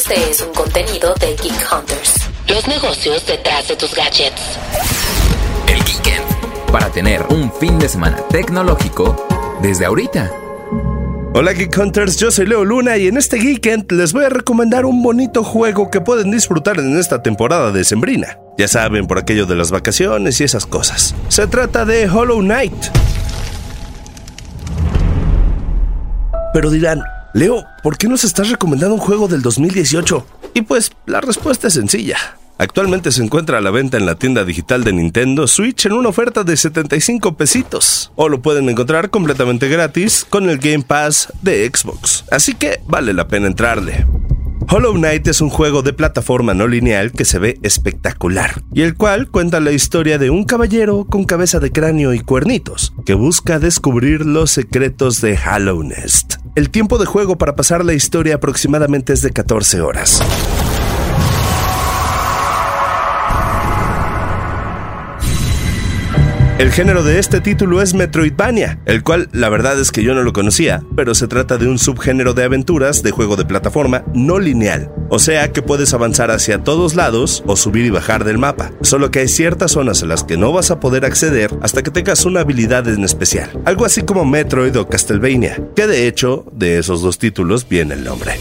Este es un contenido de Geek Hunters. Los negocios detrás de tus gadgets. El Geekend. Para tener un fin de semana tecnológico desde ahorita. Hola Geek Hunters, yo soy Leo Luna y en este Geekend les voy a recomendar un bonito juego que pueden disfrutar en esta temporada decembrina. Ya saben, por aquello de las vacaciones y esas cosas. Se trata de Hollow Knight. Pero dirán, Leo, ¿por qué nos estás recomendando un juego del 2018? Y pues, la respuesta es sencilla. Actualmente se encuentra a la venta en la tienda digital de Nintendo Switch en una oferta de 75 pesitos. O lo pueden encontrar completamente gratis con el Game Pass de Xbox. Así que vale la pena entrarle. Hollow Knight es un juego de plataforma no lineal que se ve espectacular, y el cual cuenta la historia de un caballero con cabeza de cráneo y cuernitos, que busca descubrir los secretos de Hallownest. El tiempo de juego para pasar la historia aproximadamente es de 14 horas. El género de este título es Metroidvania, el cual la verdad es que yo no lo conocía, pero se trata de un subgénero de aventuras de juego de plataforma no lineal, o sea que puedes avanzar hacia todos lados o subir y bajar del mapa, solo que hay ciertas zonas a las que no vas a poder acceder hasta que tengas una habilidad en especial, algo así como Metroid o Castlevania, que de hecho de esos dos títulos viene el nombre.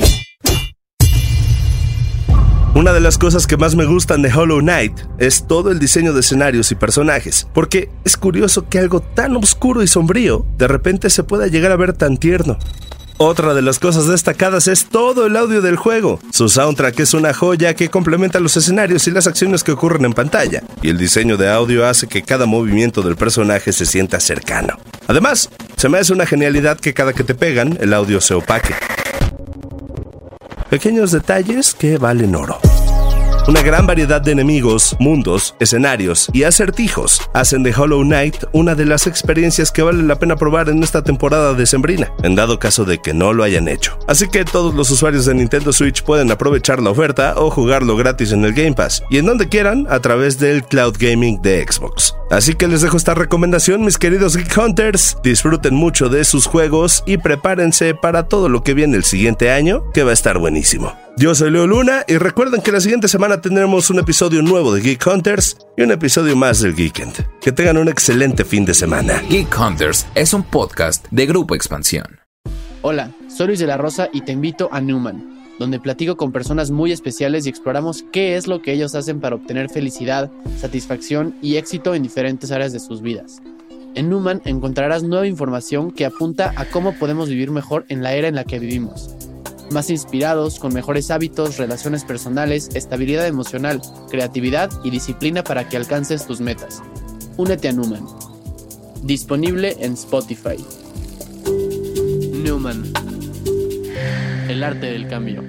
Una de las cosas que más me gustan de Hollow Knight es todo el diseño de escenarios y personajes, porque es curioso que algo tan oscuro y sombrío de repente se pueda llegar a ver tan tierno. Otra de las cosas destacadas es todo el audio del juego. Su soundtrack es una joya que complementa los escenarios y las acciones que ocurren en pantalla, y el diseño de audio hace que cada movimiento del personaje se sienta cercano. Además, se me hace una genialidad que cada que te pegan, el audio se opaque. Pequeños detalles que valen oro. Una gran variedad de enemigos, mundos, escenarios y acertijos hacen de Hollow Knight una de las experiencias que vale la pena probar en esta temporada decembrina, en dado caso de que no lo hayan hecho. Así que todos los usuarios de Nintendo Switch pueden aprovechar la oferta o jugarlo gratis en el Game Pass, y en donde quieran a través del Cloud Gaming de Xbox. Así que les dejo esta recomendación, mis queridos Geek Hunters. Disfruten mucho de sus juegos y prepárense para todo lo que viene el siguiente año, que va a estar buenísimo. Yo soy Leo Luna y recuerden que la siguiente semana tendremos un episodio nuevo de Geek Hunters y un episodio más del Geekend. Que tengan un excelente fin de semana. Geek Hunters es un podcast de Grupo Expansión. Hola, soy Luis de la Rosa y te invito a Newman, donde platico con personas muy especiales y exploramos qué es lo que ellos hacen para obtener felicidad, satisfacción y éxito en diferentes áreas de sus vidas. En Newman encontrarás nueva información que apunta a cómo podemos vivir mejor en la era en la que vivimos. Más inspirados, con mejores hábitos, relaciones personales, estabilidad emocional, creatividad y disciplina para que alcances tus metas. Únete a Newman. Disponible en Spotify. Newman. El arte del cambio.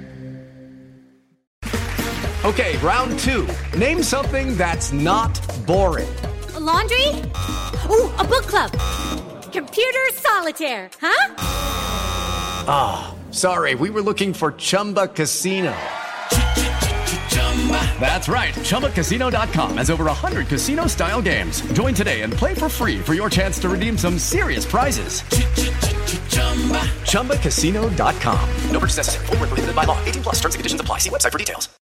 Okay, round two. Name something that's not boring. A laundry? Ooh, a book club. Computer solitaire, huh? Ah, sorry, we were looking for Chumba Casino. That's right, ChumbaCasino.com has over 100 casino-style games. Join today and play for free for your chance to redeem some serious prizes. ChumbaCasino.com. No purchase necessary. Void where prohibited by law. 18+ terms and conditions apply. See website for details.